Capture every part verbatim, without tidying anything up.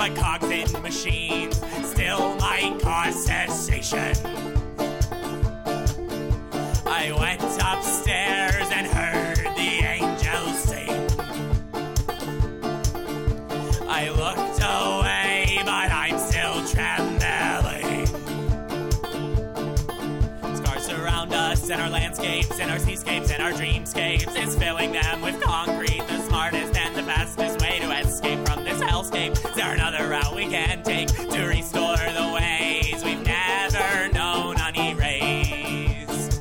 but cogs in machines still might cause cessation. I went upstairs and heard the angels sing. I looked away, but I'm still trembling. Scars surround us and our landscapes and our seascapes and our dreamscapes. It's filling them with concrete, the smartest and the fastest way to escape from this hellscape. Is there another route we can take to restore the ways we've never known unerased?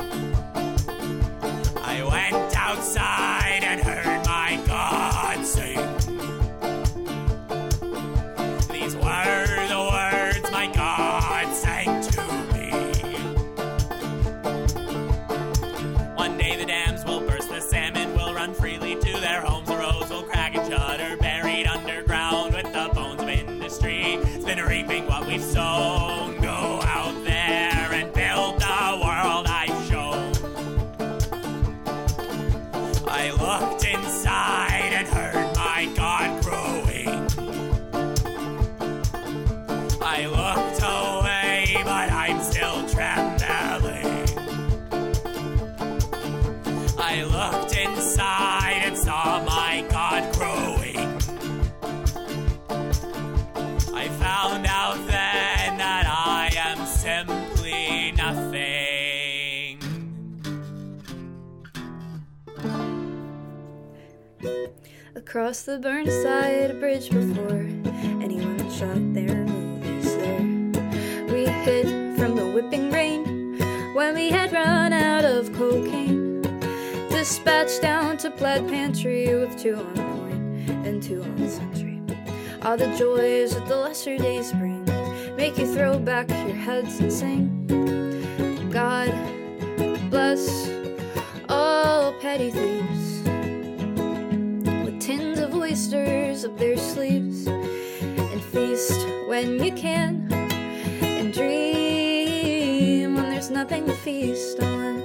I went outside and heard my God sing. These were the words my God sang to me. One day the dams will burst, the salmon will run freely to their homes, the roads will crack and shudder, buried underground with the bones of industry. It's been reaping what we've sown. Go out there and build the world I've shown. I looked inside and heard my God growing. I looked away, but I'm still trembling. I looked inside and saw my God growing. I found out then that I am simply nothing. Across the Burnside Bridge before anyone shot their movies there, we hid from the whipping rain when we had run out of cocaine. Dispatched down to Plaid Pantry with two on point and two on sentry. All the joys that the lesser days bring make you throw back your heads and sing. God bless all petty thieves with tins of oysters up their sleeves, and feast when you can, and dream when there's nothing to feast on.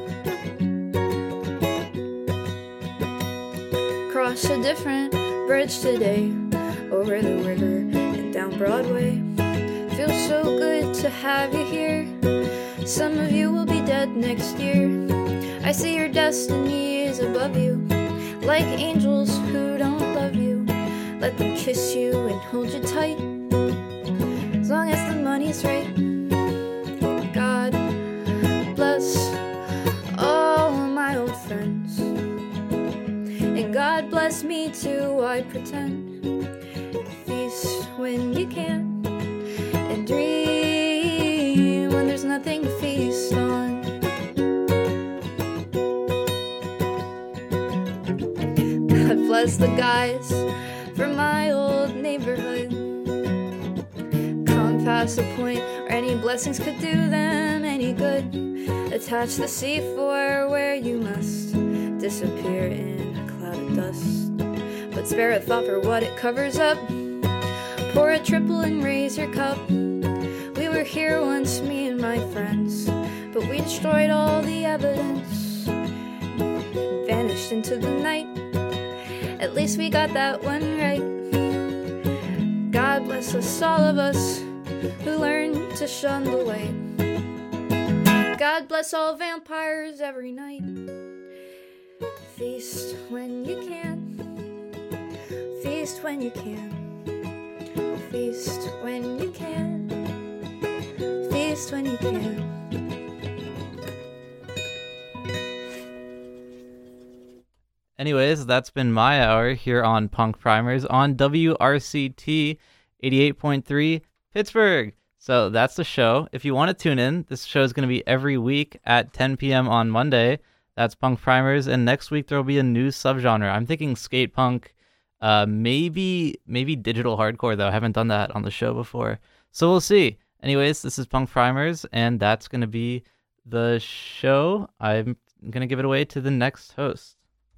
Cross a different bridge today, over the river and down Broadway. Feels so good to have you here. Some of you will be dead next year. I see your destiny is above you, like angels who don't love you. Let them kiss you and hold you tight, as long as the money's right. God bless all my old friends, and God bless me too, I pretend. Feast when you can, and dream when there's nothing to feast on. God bless the guys from my old neighborhood. Come past the point where any blessings could do them any good. Attach the C four where you must disappear in a cloud of dust, but spare a thought for what it covers up. Pour a triple and raise your cup. We were here once, me and my friends, but we destroyed all the evidence, vanished into the night. At least we got that one right. God bless us, all of us who learned to shun the light. God bless all vampires every night. Feast when you can, feast when you can, feast when you can, feast when you can. Anyways, that's been my hour here on Punk Primers on W R C T eighty-eight point three Pittsburgh. So that's the show. If you want to tune in, this show is going to be every week at ten p.m. on Monday. That's Punk Primers, and next week there will be a new subgenre. I'm thinking skate punk, uh, maybe maybe digital hardcore, though. I haven't done that on the show before. So we'll see. Anyways, this is Punk Primers, and that's going to be the show. I'm going to give it away to the next host.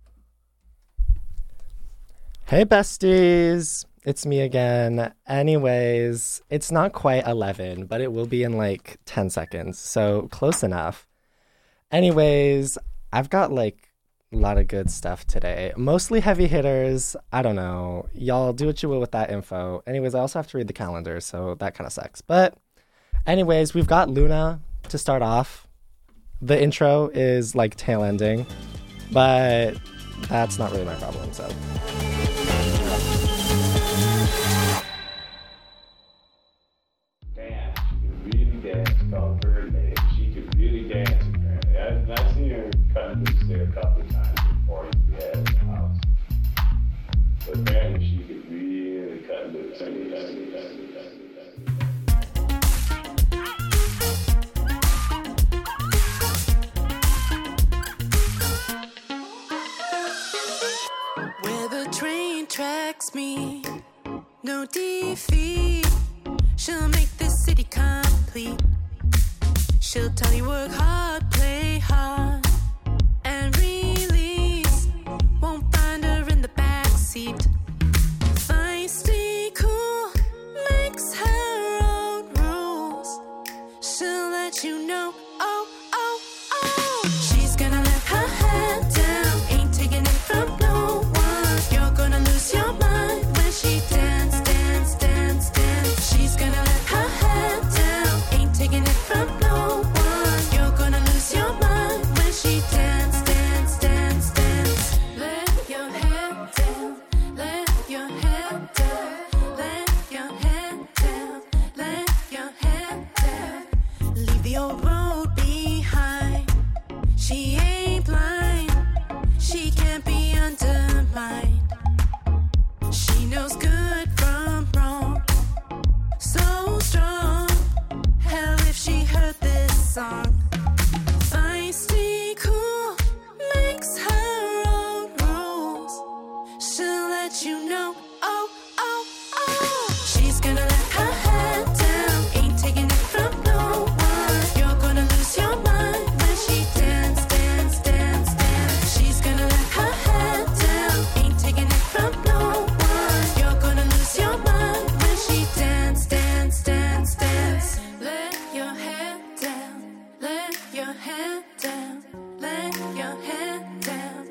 Hey, besties. It's me again. Anyways, it's not quite eleven, but it will be in like ten seconds, so close enough. Anyways, I've got like A lot of good stuff today. Mostly heavy hitters. I don't know. Y'all do what you will with that info. Anyways, I also have to read the calendar, so that kind of sucks. But anyways, we've got Luna to start off. The intro is like tail ending, but that's not really my problem, so. Dance. She could really dance. Called Bird Lady. She could really dance. Apparently. I, I've seen her cutting loose there a couple of times before we had in the house. But apparently she could really cut loose. Cut loose, cut loose, cut loose, cut loose. Where the train tracks me, no defeat. She'll make this city complete. She'll tell you work hard, play hard, and release. Won't find her in the backseat. Feisty, cool, makes her own rules. She'll let you know, oh, oh, oh. She's gonna let her head down, ain't taking it from no one. You're gonna lose your mind when she dance, dance, dance, dance. She's gonna let her head down, ain't taking it from no one. You're gonna lose your mind when she dance, dance, dance, dance. Let your head down, let your head down, let your head down, let your head down. Leave the old road behind. She ain't blind, she can't be undermined. She knows good from wrong, so strong. Hell, if she heard this song. Feisty, cool, makes her own rules. She'll let you know, oh, oh, oh. She's gonna let her head down, ain't taking it from no one. You're gonna lose your mind when she dance, dance, dance, dance. She's gonna let her head down, ain't taking it from no one. You're gonna lose your mind when she dance, dance, dance, dance. Let your head down, let your head down, let your head down.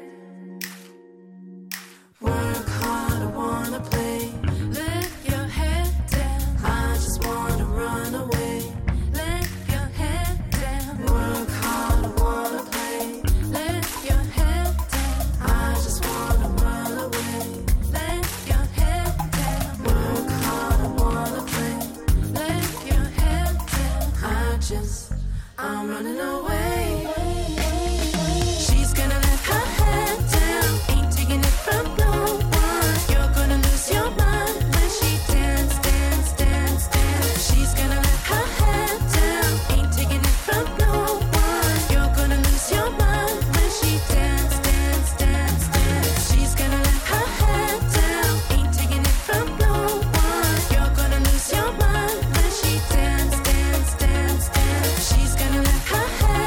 Work hard, I wanna play. Let your head down, I just wanna run away. Let your head down. Work hard, I wanna play. Let your head down, I just wanna run away. Let your head down. Work hard, I wanna play. Let your head down, I just, I'm running away. She's gonna let her head down, ain't taking it from no one. You're gonna lose your mind when she dance, dance, dance, dance. She's gonna let her head down, ain't taking it from no one. You're gonna lose your mind when she dance, dance, dance, dance. She's gonna let her head down, ain't taking it from no one. You're gonna lose your mind when she dance, dance, dance, dance. She's gonna let her head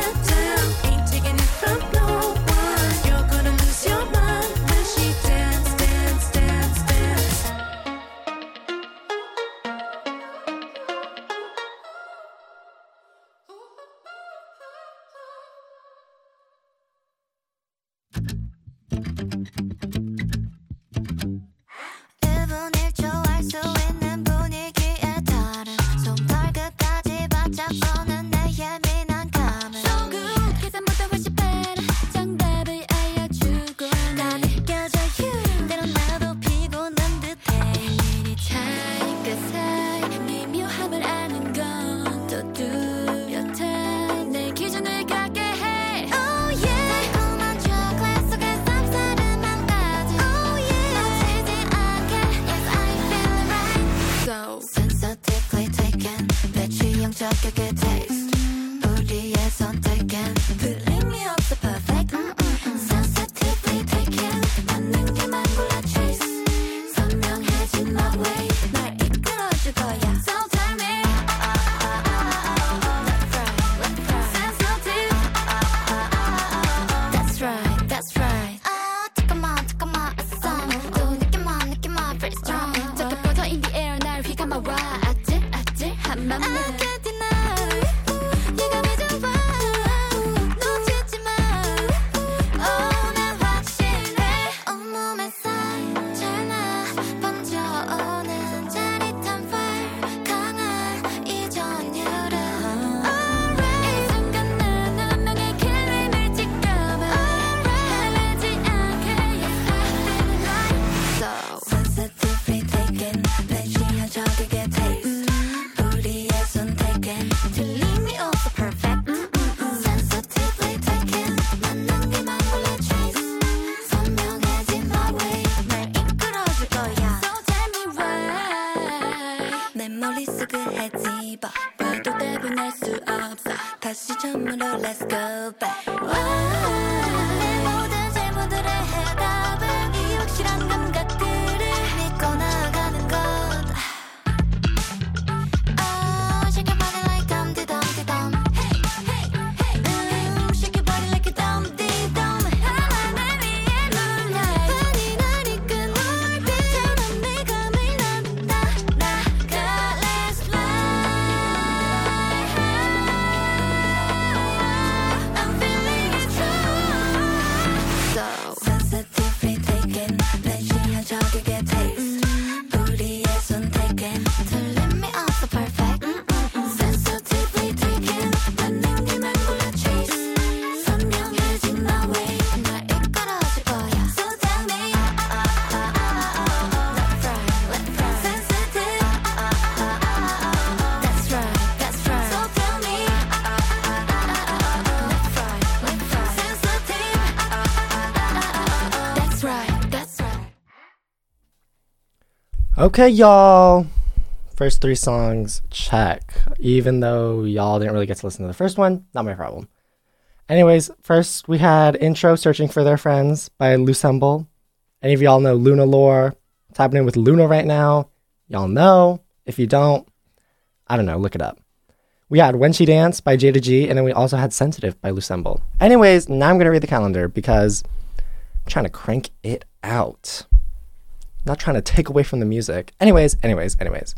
Okay, y'all. First three songs, check. Even though y'all didn't really get to listen to the first one, not my problem. Anyways, first we had Intro Searching for Their Friends by Lusemble. Any of y'all know Luna lore? What's happening with Luna right now? Y'all know. If you don't, I don't know, look it up. We had When She Danced by Jada G, and then we also had Sensitive by Lusemble. Anyways, now I'm going to read the calendar because I'm trying to crank it out. Not trying to take away from the music. Anyways, anyways, anyways.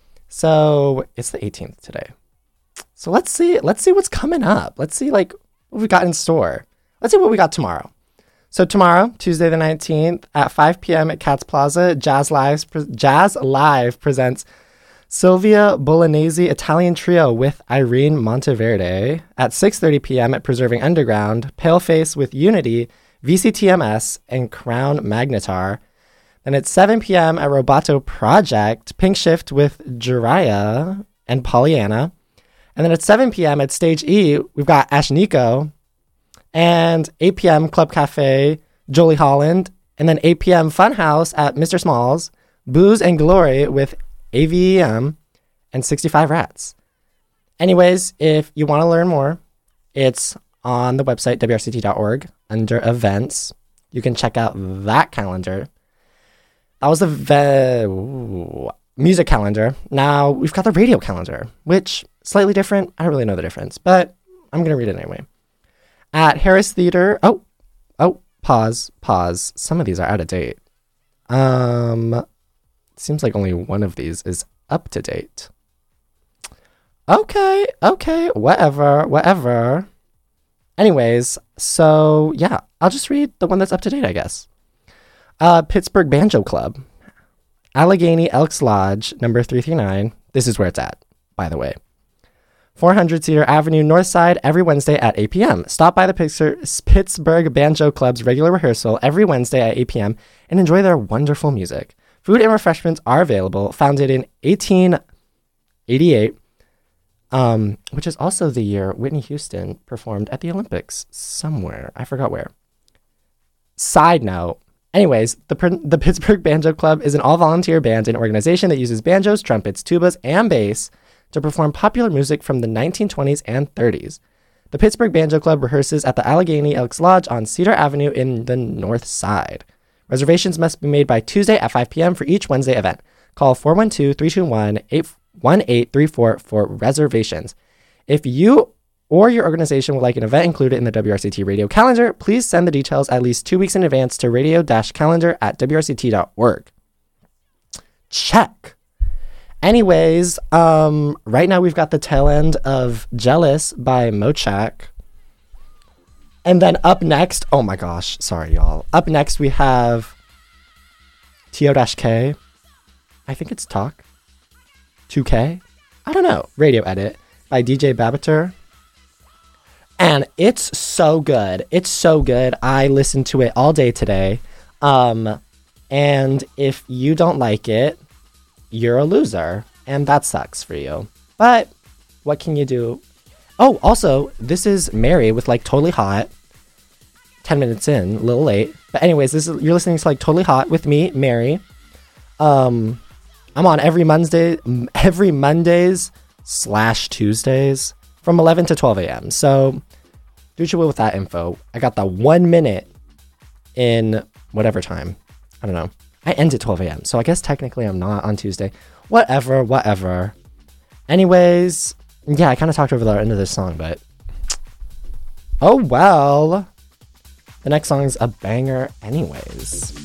So it's the eighteenth today. So let's see, let's see what's coming up. Let's see like what we got in store. Let's see what we got tomorrow. So tomorrow, Tuesday the nineteenth at five p.m. at Katz Plaza, Jazz Live, Jazz Live presents Sylvia Bolognese Italian Trio with Irene Monteverde. At six thirty p.m. at Preserving Underground, Paleface with Unity, V C T M S, and Crown Magnetar. Then at seven p.m. at Roboto Project, Pink Shift with Jiraiya and Pollyanna. And then at seven p.m. at Stage E, we've got Ash Nico. And eight p.m. Club Cafe, Jolie Holland. And then eight p.m. Funhouse at Mister Smalls, Booze and Glory with A V E M, and sixty-five Rats. Anyways, if you want to learn more, it's on the website, W R C T dot org, under events. You can check out that calendar. That was the ve- ooh, music calendar. Now we've got the radio calendar, which slightly different. I don't really know the difference, but I'm going to read it anyway. At Harris Theater. Oh, oh, pause, pause. Some of these are out of date. Um, seems like only one of these is up to date. Okay, okay, whatever, whatever. Anyways, so yeah, I'll just read the one that's up to date, I guess. Uh, Pittsburgh Banjo Club, Allegheny Elks Lodge, number three three nine. This is where it's at, by the way. four hundred Cedar Avenue, North Side, every Wednesday at eight p.m. Stop by the Pittsburgh Banjo Club's regular rehearsal every Wednesday at eight p.m. and enjoy their wonderful music. Food and refreshments are available. Founded in eighteen eighty-eight, um, which is also the year Whitney Houston performed at the Olympics somewhere. I forgot where. Side note. Anyways, the, the Pittsburgh Banjo Club is an all-volunteer band and organization that uses banjos, trumpets, tubas, and bass to perform popular music from the nineteen twenties and thirties. The Pittsburgh Banjo Club rehearses at the Allegheny Elks Lodge on Cedar Avenue in the North Side. Reservations must be made by Tuesday at five p.m. for each Wednesday event. Call four one two, three two one, eight one eight three four for reservations. If you or your organization would like an event included in the W R C T radio calendar, please send the details at least two weeks in advance to radio-calendar at W R C T dot org. Check. Anyways, um, right now we've got the tail end of Jealous by Mochak. And then up next, oh my gosh, sorry y'all. Up next we have T O K. I think it's Talk. two K? I don't know. Radio Edit by D J Babatur. And it's so good. It's so good. I listened to it all day today. Um, and if you don't like it, you're a loser. And that sucks for you. But what can you do? Oh, also, this is Mary with like Totally Hot. ten minutes in, a little late. But anyways, this is you're listening to like Totally Hot with me, Mary. Um, I'm on every Monday, every Mondays slash Tuesdays from eleven to twelve a.m. So do what you will with that info. I got the one minute in whatever time. I don't know. I end at twelve a.m. So I guess technically I'm not on Tuesday. Whatever, whatever. Anyways, yeah, I kind of talked over the end of this song, but oh well. The next song is a banger anyways.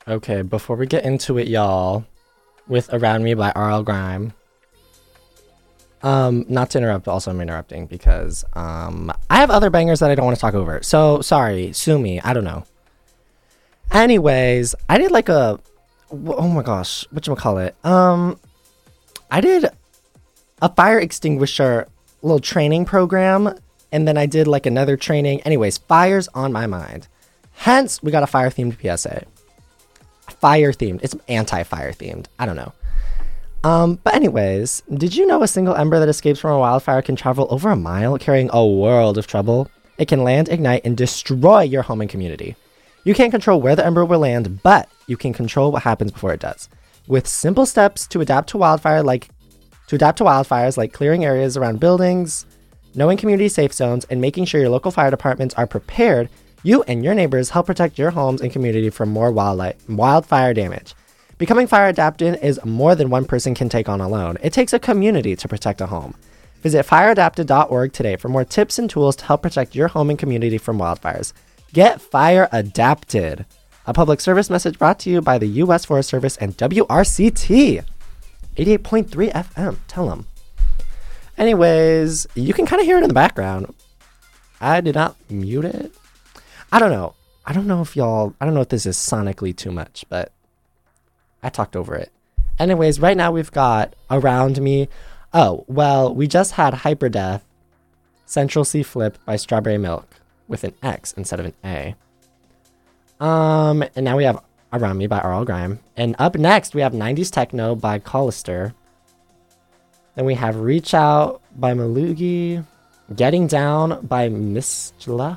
Okay, before we get into it, y'all, with Around Me by R L Grime. Um, not to interrupt, also I'm interrupting because um I have other bangers that I don't want to talk over. So sorry, sue me. I don't know. Anyways, I did like a oh my gosh, whatchamacallit? Um I did a fire extinguisher little training program, and then I did like another training. Anyways, fire's on my mind. Hence, we got a fire themed P S A. Fire themed. It's anti-fire themed. I don't know. Um, but anyways, did you know a single ember that escapes from a wildfire can travel over a mile, carrying a world of trouble? It can land, ignite, and destroy your home and community. You can't control where the ember will land, but you can control what happens before it does. With simple steps to adapt to wildfire, like to adapt to wildfires, like clearing areas around buildings, knowing community safe zones, and making sure your local fire departments are prepared, you and your neighbors help protect your homes and community from more wildlife, wildfire damage. Becoming fire adapted is more than one person can take on alone. It takes a community to protect a home. Visit fire adapted dot org today for more tips and tools to help protect your home and community from wildfires. Get fire adapted. A public service message brought to you by the U S Forest Service and W R C T. eighty-eight point three F M. Tell them. Anyways, you can kind of hear it in the background. I did not mute it. I don't know. I don't know if y'all, I don't know if this is sonically too much, but I talked over it. Anyways, right now we've got Around Me. Oh, well, we just had Hyperdeath, Central C Flip by Strawberry Milk with an X instead of an A. Um, and now we have Around Me by R L Grime. And up next, we have nineties Techno by Collister. Then we have Reach Out by Malugi, Getting Down by Mistleft,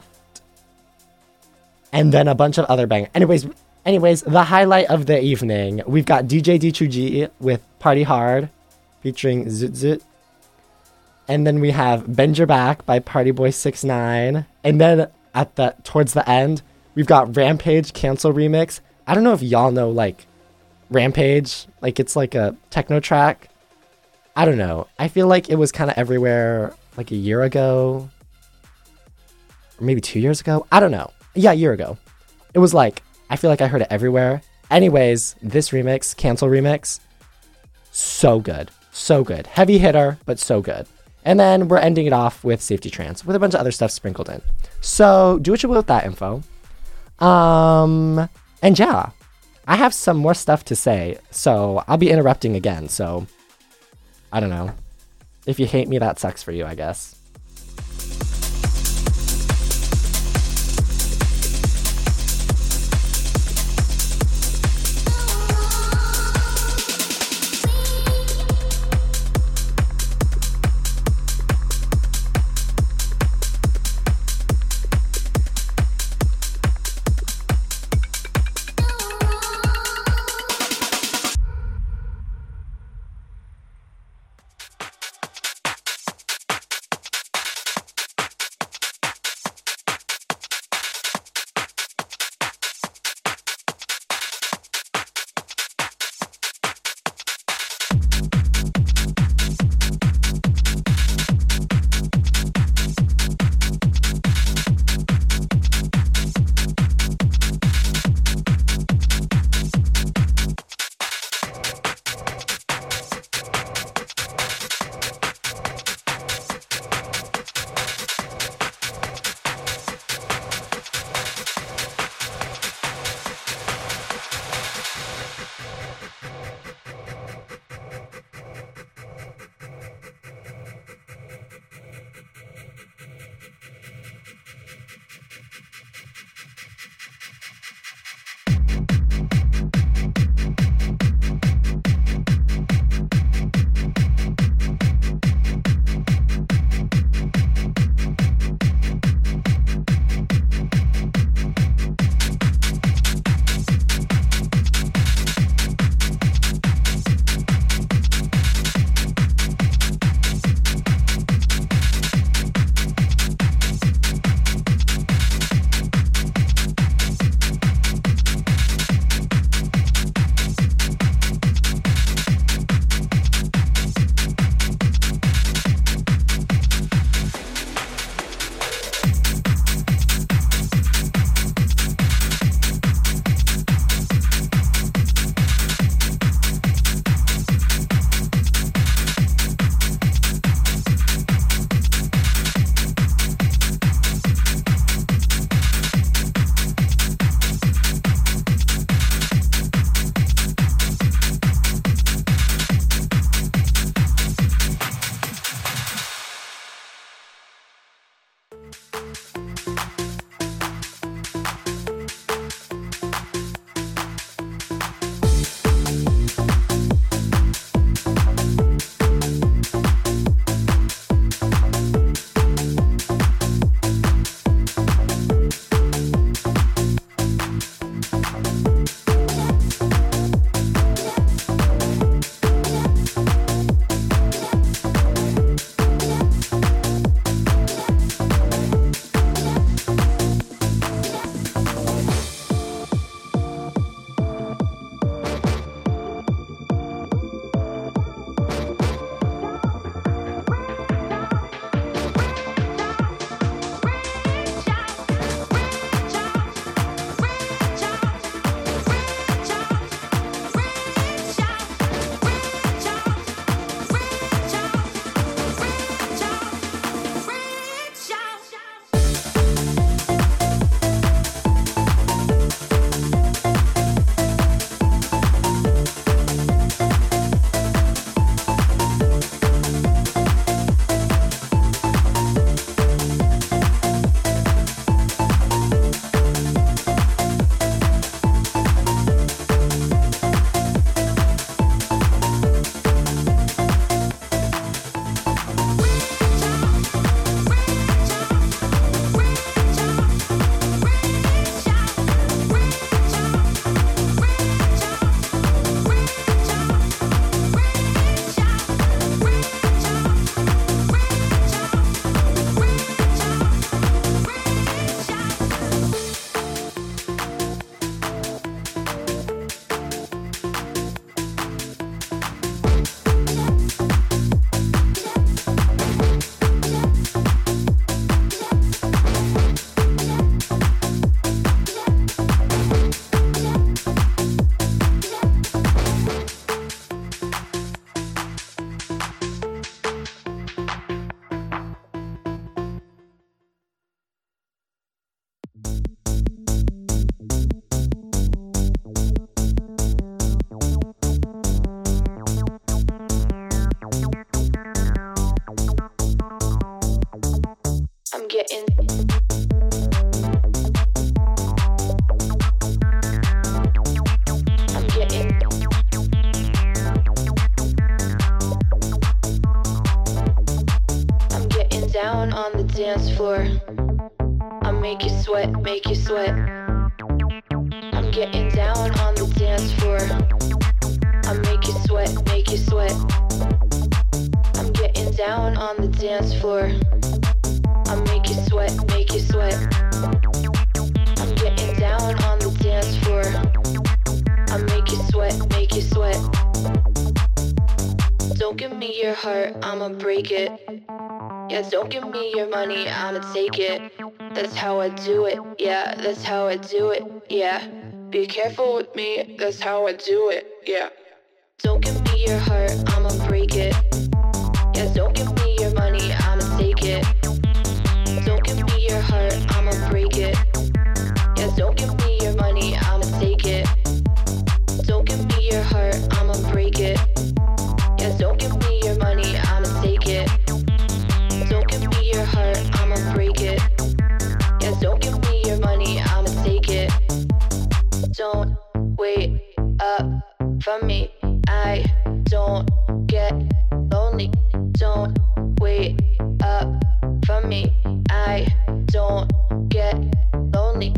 and then a bunch of other bangers. Anyways, anyways, the highlight of the evening, we've got D J D two G with Party Hard featuring Zut Zut. And then we have Bend Your Back by Party Boy six nine. And then at the towards the end, we've got Rampage Cancel Remix. I don't know if y'all know like Rampage, like it's like a techno track. I don't know. I feel like it was kind of everywhere like a year ago. Or maybe two years ago. I don't know. Yeah, a year ago. It was like, I feel like I heard it everywhere. Anyways, this remix, Cancel Remix, so good. So good. Heavy hitter, but so good. And then we're ending it off with Safety Trance with a bunch of other stuff sprinkled in. So do what you will with that info. Um, and yeah, I have some more stuff to say, so I'll be interrupting again. So I don't know. If you hate me, that sucks for you, I guess. dance floor. I make you sweat, make you sweat. I'm getting down on the dance floor. I make you sweat, make you sweat. I'm getting down on the dance floor. I make you sweat, make you sweat. I'm getting down on the dance floor. I make you sweat, make you sweat. Don't give me your heart, I'ma break it. Yeah, don't give me your money, I'ma take it. That's how I do it, yeah, that's how I do it, yeah. Be careful with me, that's how I do it, yeah. Don't give me your heart, I'ma break it. Yeah, don't give me your money, I'ma take it. Don't give me your heart, I'ma break it. Yeah, don't give me your money, I'ma take it. Don't give me your heart, I'ma break it. Yeah, don't give me your money, I'ma take it. Don't give me your heart, I'ma break it. Yeah, don't give me your money, I'ma take it. Don't wait up for me, I don't get lonely. Don't wait up for me, I don't get lonely.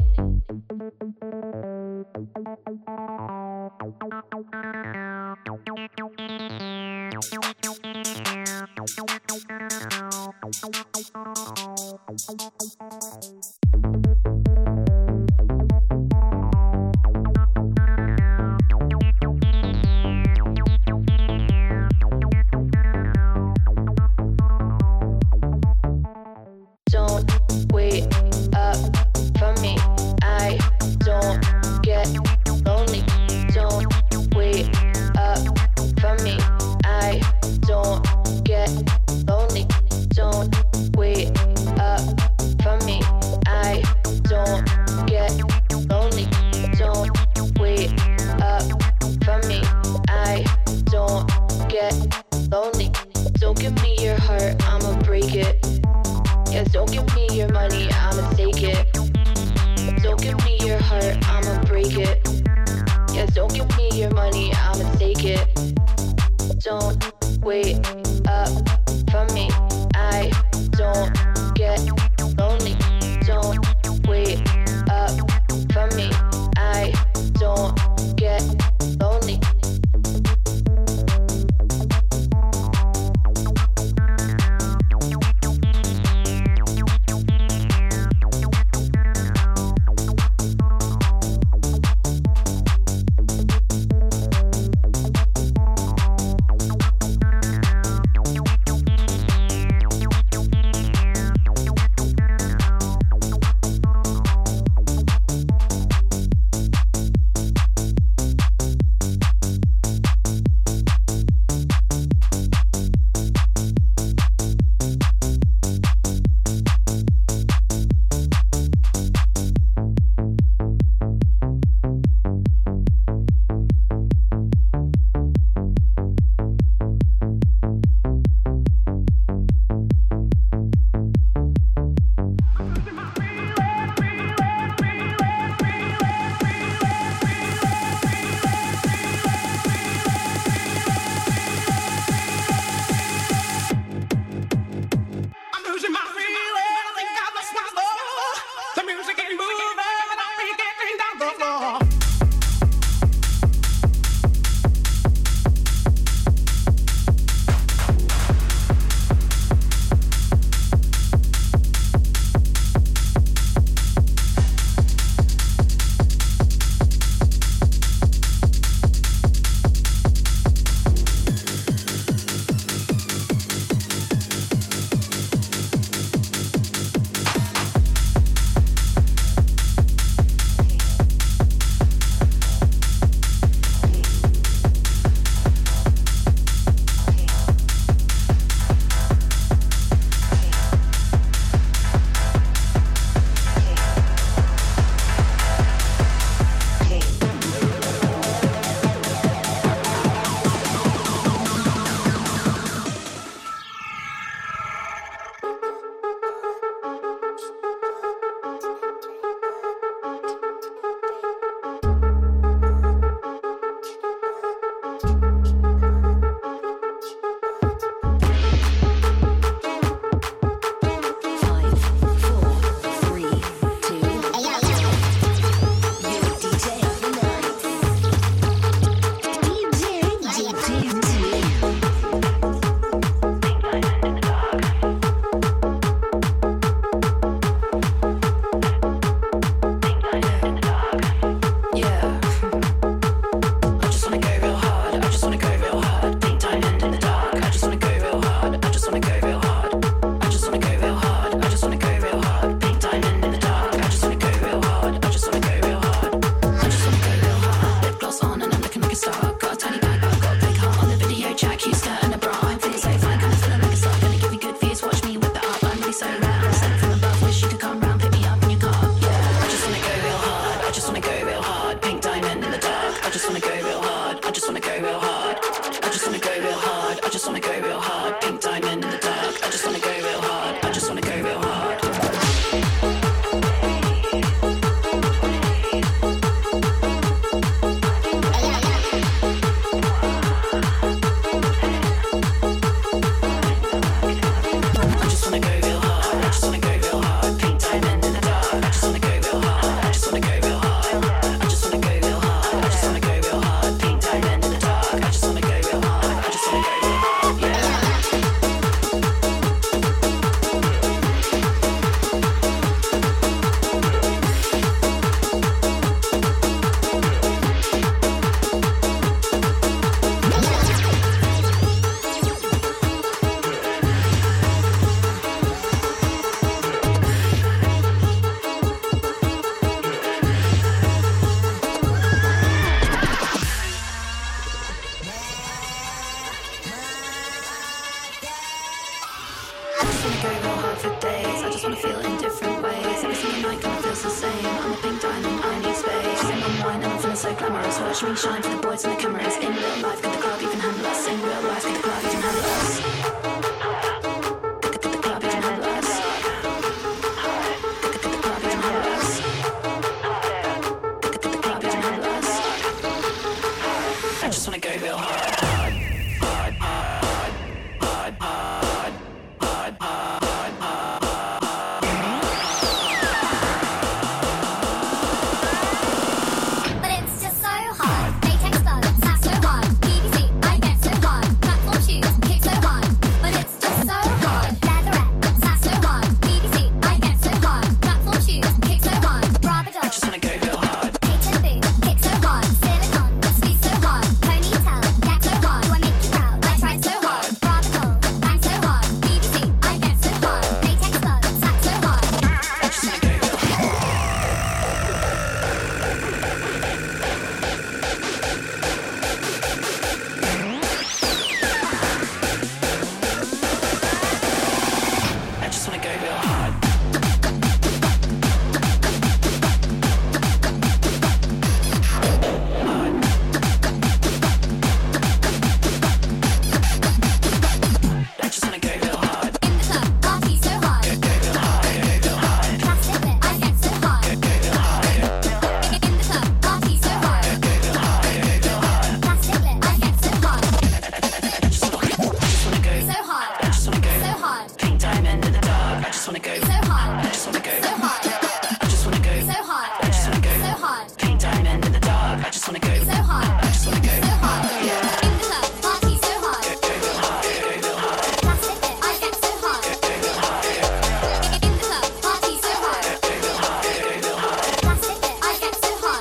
Don't wait up for me, I don't get lonely. Don't wait up for me, I don't get lonely. Don't wait up for me, I don't get lonely. Don't wait up for me, I don't get lonely. Don't give me your heart, I'ma break it. Yeah, don't give me your money, I'ma take it. Don't give me your heart, I'ma break it. Yeah, don't give me your money, I'ma take it. Don't wait up for me, I don't get lonely. Don't wait up for me, I don't get lonely. so glamorous. Watch me shine for the boys and the cameras. In real life, could the club even handle us? In real life, could the club even handle us? Could the, could the club even handle us? Could the, could the club even handle us? Could the, could the club even handle us? I just wanna go real hard. Hard, hard, hard, hard, hard, hard, hard, hard, hard. But it's just so hard. Latex gloves, tap so hard. P V C, I get so hard. Platform shoes, kick so hard. But it's just so hard. Leatherette, tap so hard. P V C, I get so hard. Platform shoes, kick so hard. Rubber I just wanna go real hard. H and B, kick so hard. Silicone, squeeze so hard. Ponytail, get so hard. Do I make you proud? I tried so hard. Radical, bang so hard. P V C, I get so hard. Latex gloves, tap so hard. I just wanna go real hard. I just wanna go real hard. I just wanna go real hard. In the club, party so hard. Plastic lip, I get so hard. In the club, party so hard. Plastic lip, I get so hard. I just wanna go. So hard, I just wanna go. so hard, Pink diamond in the dark. I just wanna go. so hard, I just wanna go. so hard, I just wanna go. so hard, I just wanna go. so hard, Pink diamond in the dark. I just wanna go. so hard, I just wanna go. so hard. In the club, party so hard. Plastic lip, I get so hard. In the club, party so hard. Plastic lip, I get so hard.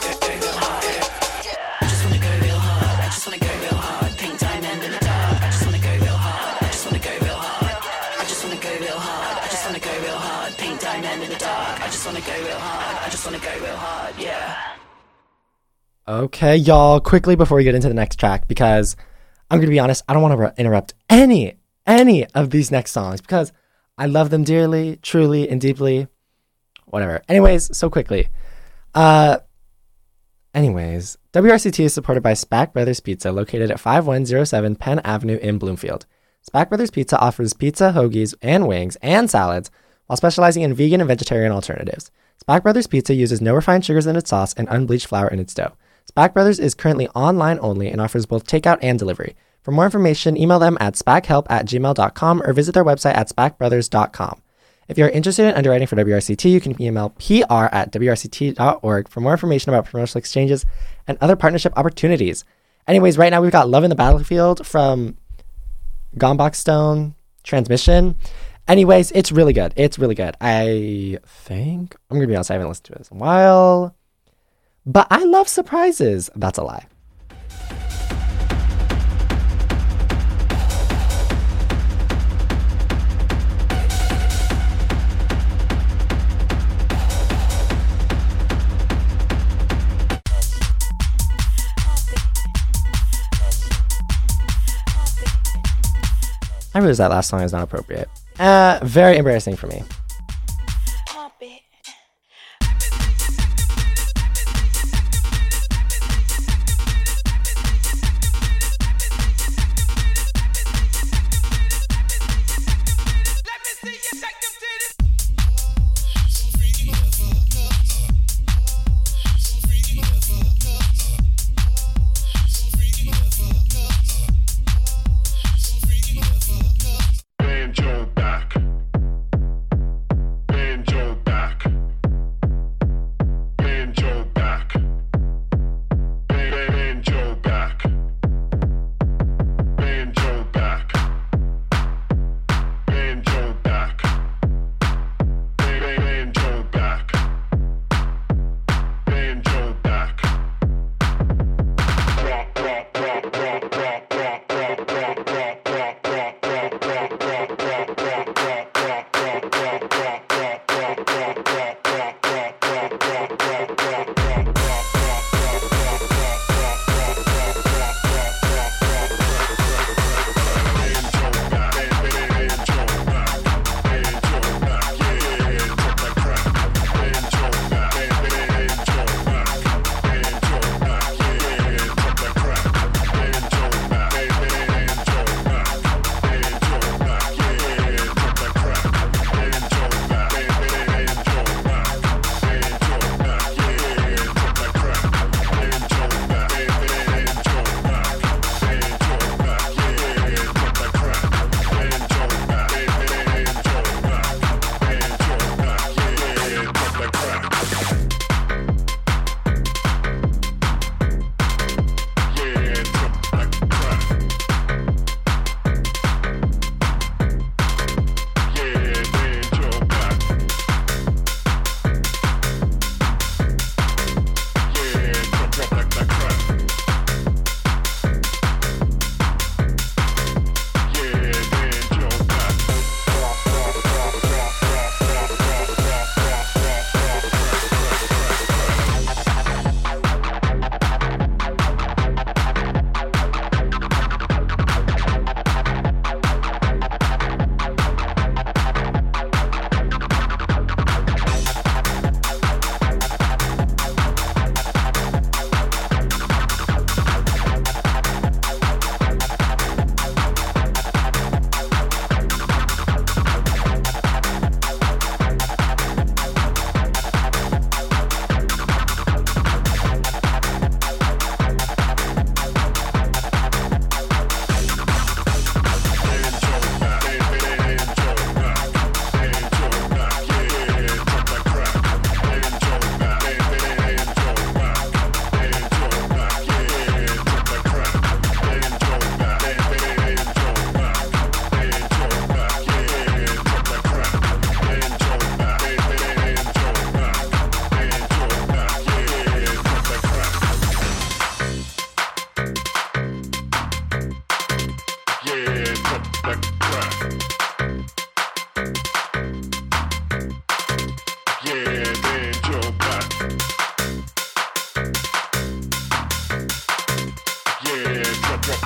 I just wanna go real hard. I just wanna go real hard. Pink diamond in the dark. I just wanna go real hard. I just wanna go real hard. I just wanna go real hard. I just wanna go real hard. Pink diamond in the dark. I just wanna go real hard. I just wanna go real hard. Yeah. Okay, y'all, quickly before we get into the next track, because I'm going to be honest, I don't want to re- interrupt any, any of these next songs because I love them dearly, truly, and deeply. Whatever. Anyways, so quickly. Uh, anyways, W R C T is supported by Spack Brothers Pizza, located at five one zero seven Penn Avenue in Bloomfield. Spack Brothers Pizza offers pizza, hoagies, and wings, and salads, while specializing in vegan and vegetarian alternatives. Spack Brothers Pizza uses no refined sugars in its sauce and unbleached flour in its dough. Spack Brothers is currently online only and offers both takeout and delivery. For more information, email them at spackhelp at gmail dot com or visit their website at spack brothers dot com. If you're interested in underwriting for W R C T, you can email P R at W R C T dot org for more information about promotional exchanges and other partnership opportunities. Anyways, right now we've got Love in the Battlefield from Gombach Stone Transmission. Anyways, it's really good. It's really good. I think, I'm going to be honest, I haven't listened to it in a while. But I love surprises. That's a lie. I realized that last song is not appropriate. Uh, very embarrassing for me. Bend your back.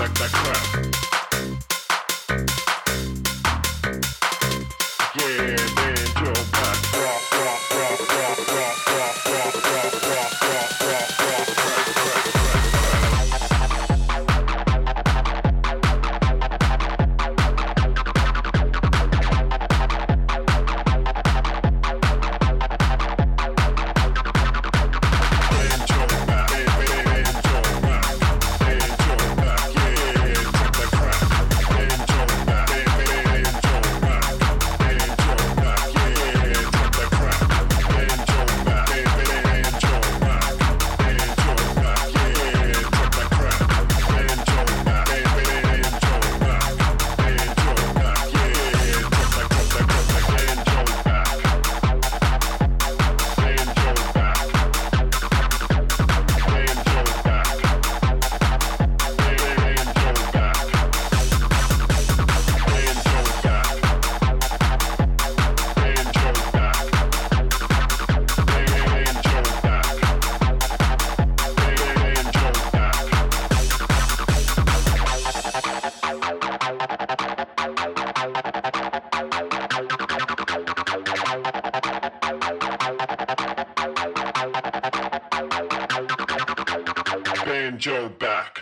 back that crap. Yeah, bend your back. Rock, rock, rock, rock, rock, rock, rock, rock, rock, rock, rock, rock, crack, crack, bend your back.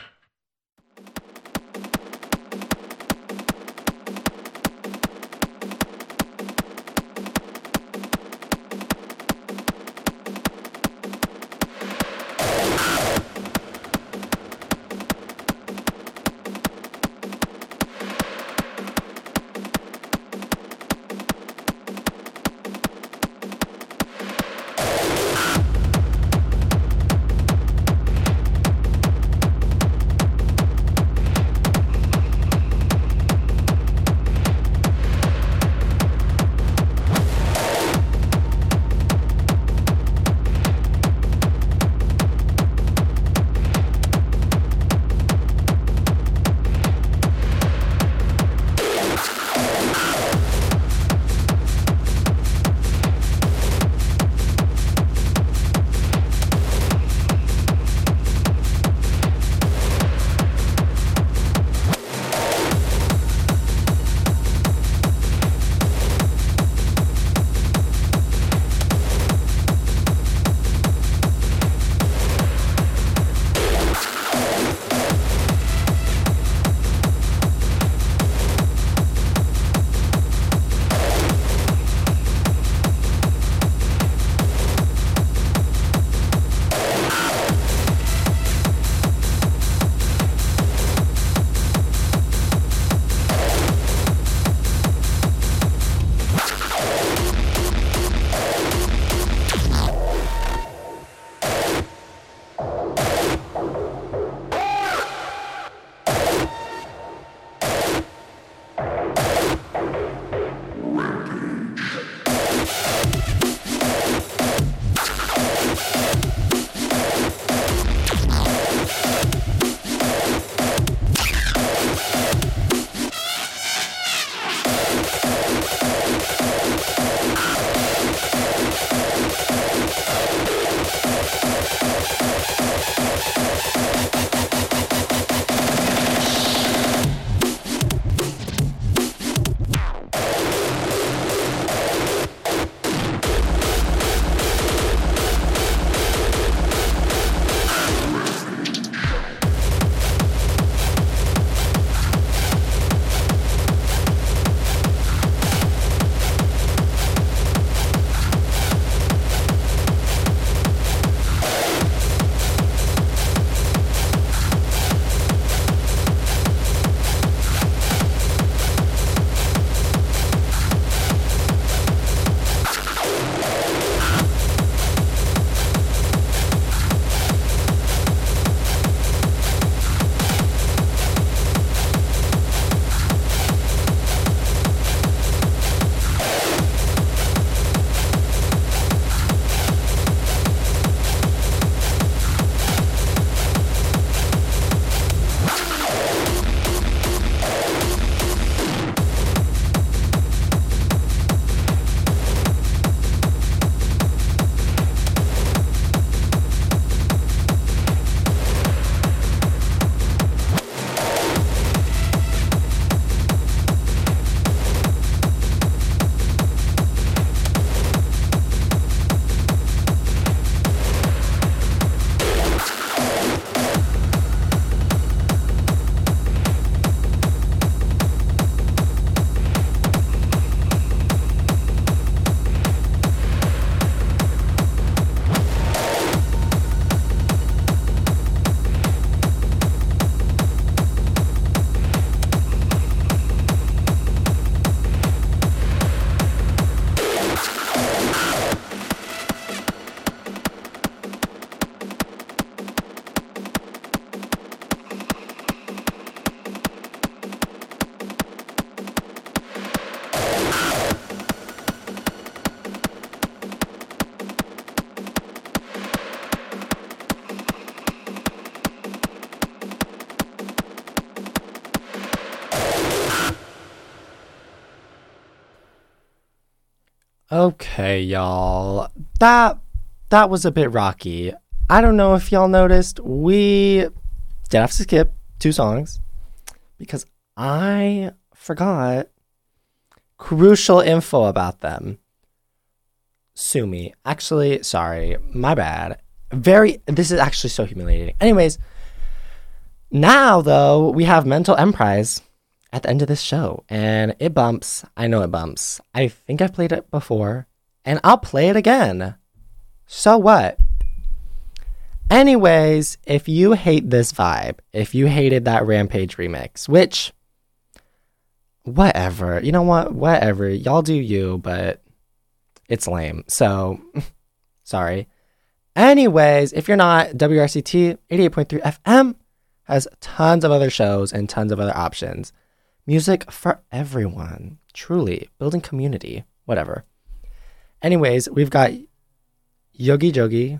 Okay, y'all. That that was a bit rocky. I don't know if y'all noticed. We did have to skip two songs because I forgot crucial info about them. Sue me. Actually, sorry. My bad. Very, this is actually so humiliating. Anyways, now, though, we have Mental Emprise at the end of this show, and it bumps. I know it bumps. I think I've played it before, and I'll play it again. So what? Anyways, if you hate this vibe, if you hated that Rampage remix, which, whatever. You know what? Whatever. Y'all do you, but it's lame. So, sorry. Anyways, if you're not, W R C T eighty-eight point three F M has tons of other shows and tons of other options. Music for everyone. Truly. Building community. Whatever. Anyways, we've got Yogi Jogi.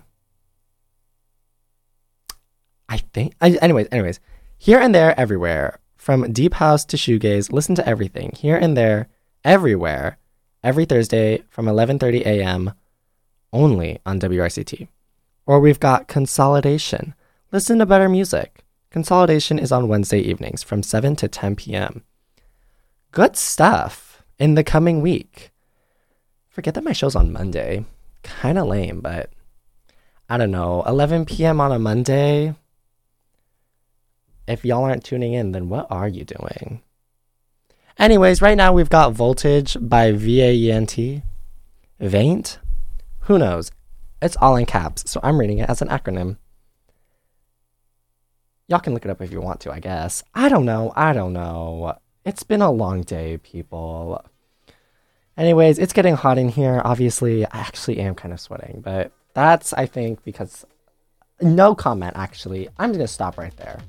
I think. I, anyways, anyways. Here and There, Everywhere. From deep house to shoegaze, listen to everything. Here and There, Everywhere. Every Thursday from eleven thirty a.m. only on W R C T. Or we've got Consolidation. Listen to better music. Consolidation is on Wednesday evenings from seven to ten p.m. Good stuff in the coming week. Forget that my show's on Monday. Kind of lame, but I don't know. eleven p.m. on a Monday? If y'all aren't tuning in, then what are you doing? Anyways, right now we've got Voltage by V A E N T. Vaint? Who knows? It's all in caps, so I'm reading it as an acronym. Y'all can look it up if you want to, I guess. I don't know. I don't know. It's been a long day, people. Anyways, it's getting hot in here. Obviously, I actually am kind of sweating, but that's, I think, because... No comment, actually. I'm going to stop right there.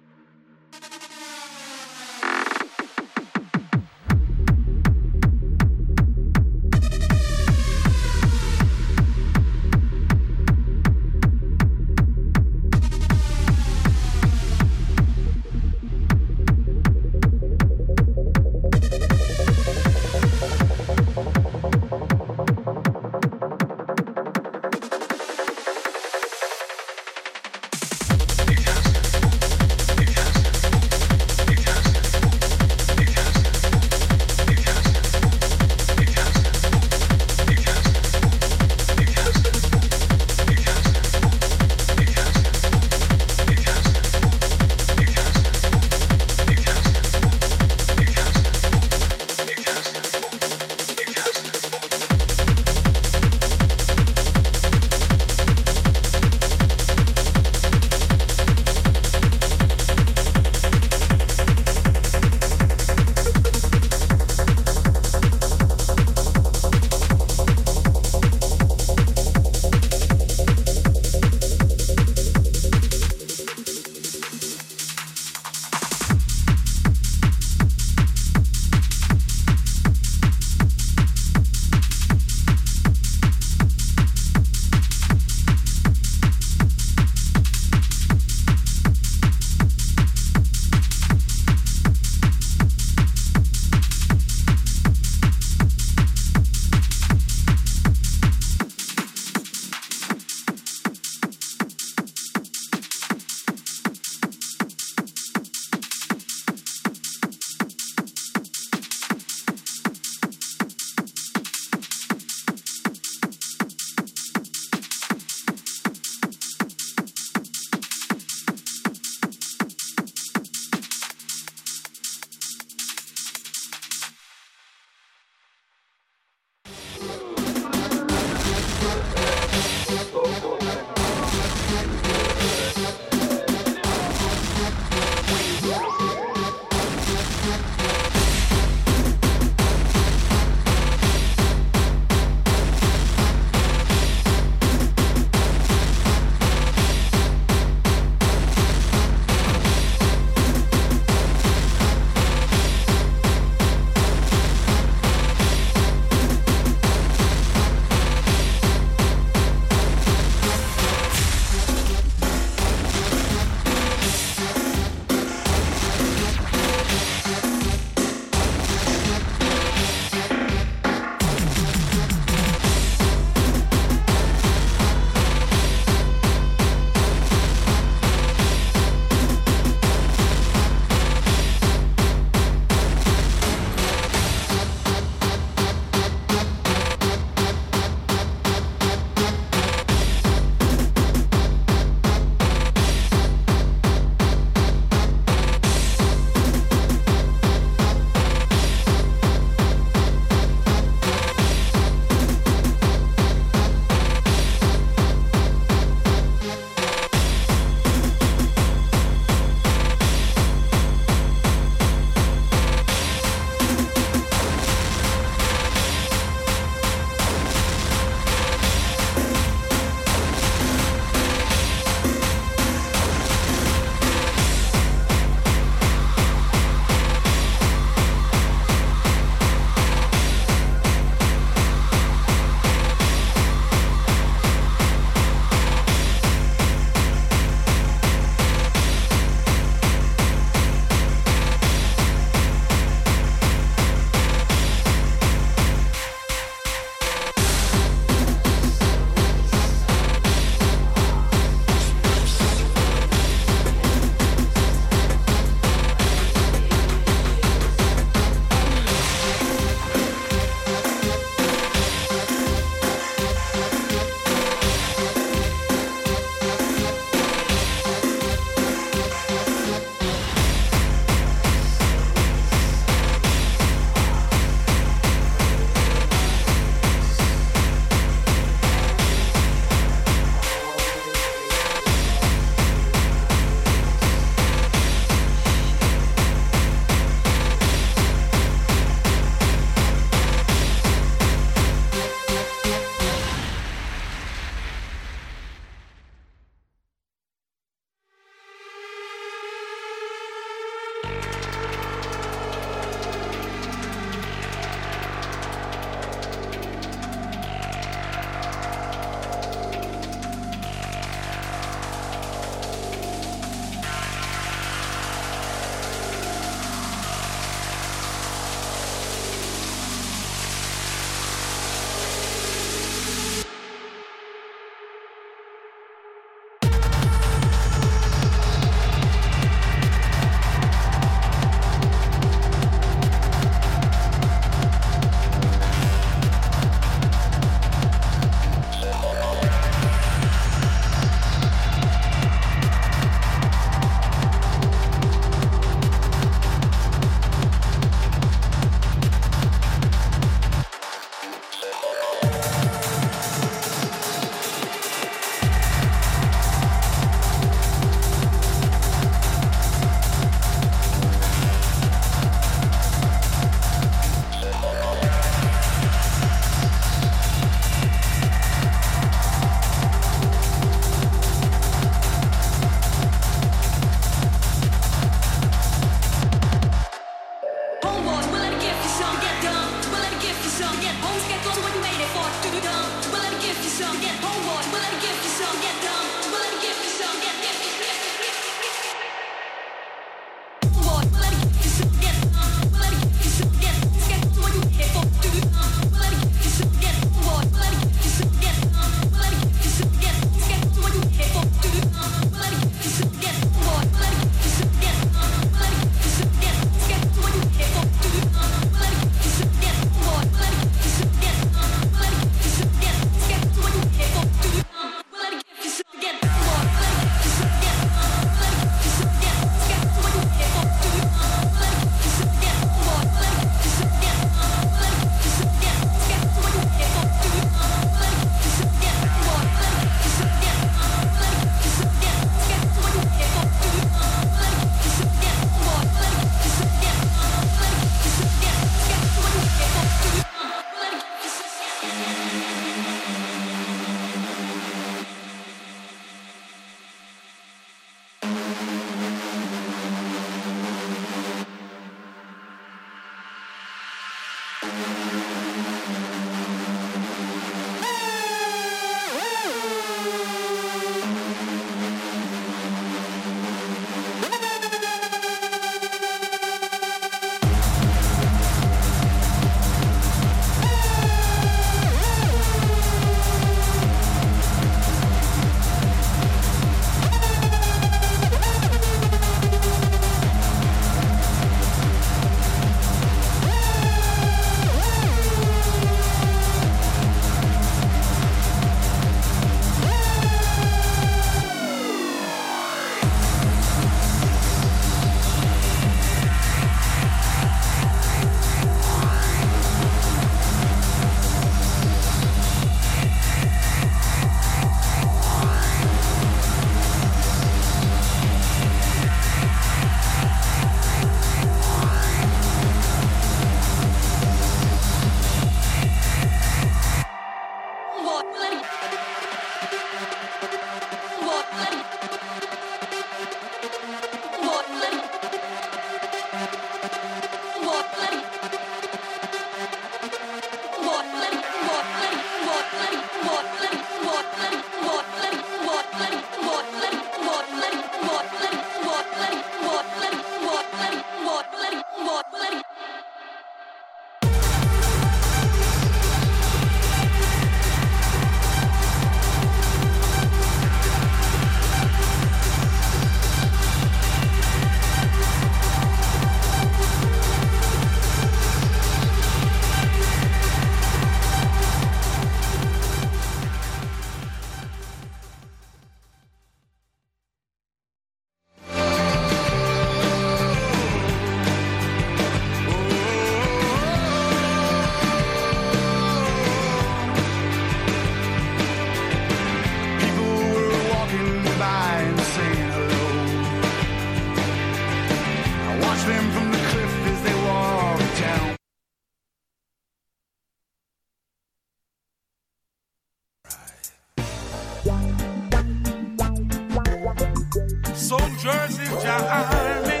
Soldiers in your army.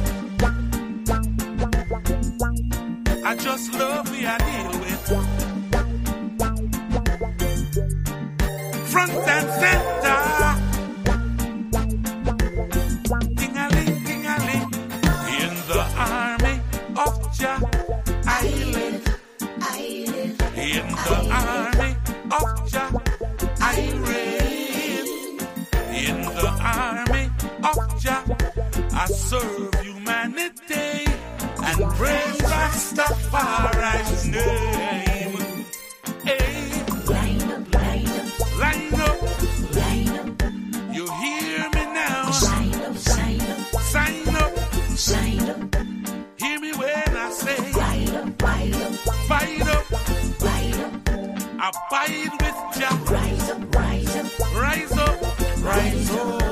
I just love me I deal with. Front and center. Ding-a-ling, ding-a-ling. In the army of Jah I live. I live. In the army of Jah I reign. In the army of Jah I serve humanity and praise Rastafari's name. Hey, line up, line up, line up, line up. You hear me now? Sign up, sign up, sign up, sign up. Hear me when I say, ride up, ride up, fight up, ride up. Abide with Jah. Rise up, rise up, rise up, rise up.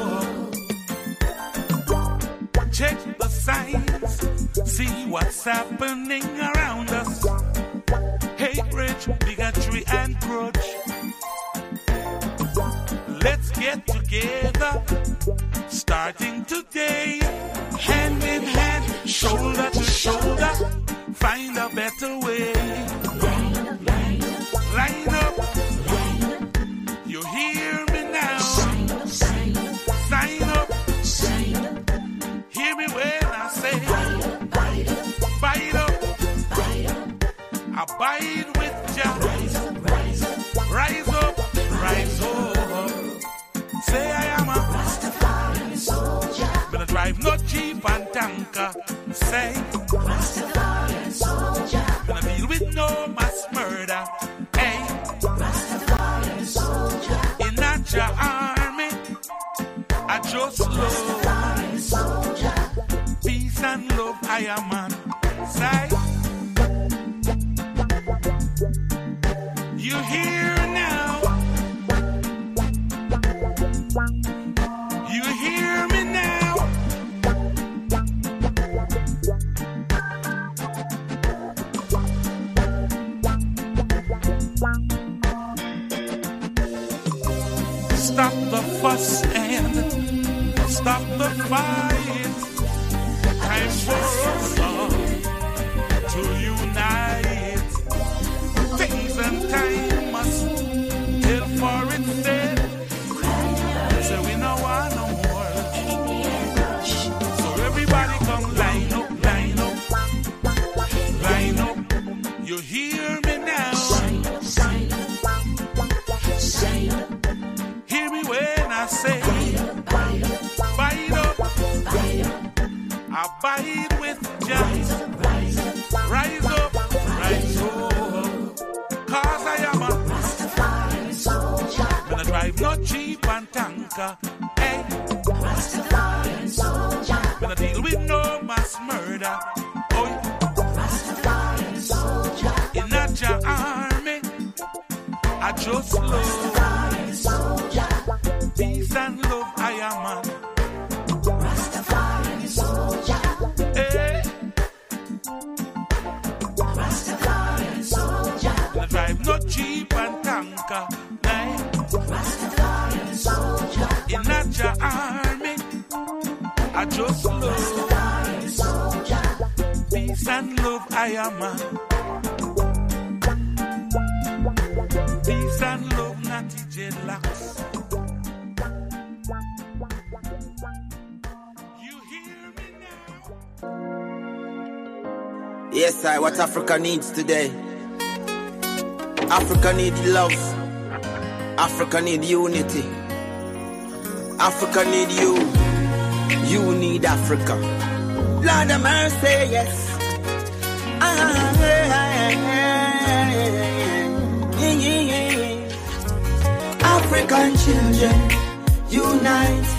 Check the signs, see what's happening around us. Hatred, bigotry, and grudge. Let's get together, starting today, hand in hand, shoulder to shoulder, find a better way. Line up, line up, line up, line up. You hear me now? Sign up, sign up, sign up, sign up. Hear me when I say, bite up, bite up, bite up, bite up. Abide with Jah. Rise up, rise up, rise up, rise up. Say I am a Rastafarian soldier. Gonna drive no jeep and tanker. Say Rastafarian soldier. Gonna deal with no mass murder. Hey, Rastafarian soldier. In a Jah army, I just love Rastafarian soldier. Peace and love, I am man. Say, you hear now? You hear me now? Stop the fuss and stop the fight. Time for us all to unite. Things and time must tell for itself. So we know one no more. So everybody come line up, line up, line up. You hear me now? Sign up, sign up, sign up. Hear me when I say, bite up, bite up, bite up. Abide with Jah. Rise up, rise up, rise up, rise up. Cause I am a Rastafarian soldier. Gonna drive no jeep and tanker. Hey, Rastafarian soldier. Gonna deal with no mass murder. Oh, Rastafarian soldier. In a Jah army, I just love Rastafarian soldier. Peace and love, I am man. Rastafarian soldier. Hey, Rastafarian soldier. Gonna drive no jeep and tanker. Hey, Rastafarian soldier. In a Jah army, I just love Rastafarian soldier. Peace and love, I am man. Peace Peace and love, not dreadlocks. You hear me now? Yes, I. What Africa needs today. Africa needs love. Africa needs unity. Africa need you. You need Africa. Lord of mercy, yes. Ah, yeah, yeah, yeah, yeah, yeah. African children, unite.